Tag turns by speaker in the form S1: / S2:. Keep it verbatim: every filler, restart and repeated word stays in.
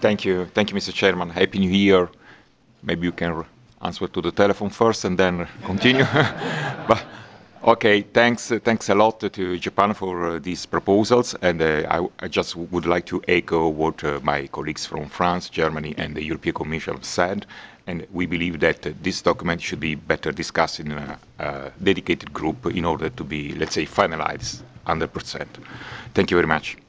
S1: Thank you. Thank you, Mister Chairman. Happy New Year. Maybe you can answer to the telephone first and then continue. But, okay, thanks, uh, thanks a lot to Japan for uh, these proposals. And uh, I, I just would like to echo what uh, my colleagues from France, Germany, and the European Commission have said. And we believe that uh, this document should be better discussed in a, a dedicated group in order to be, let's say, finalized one hundred percent. Thank you very much.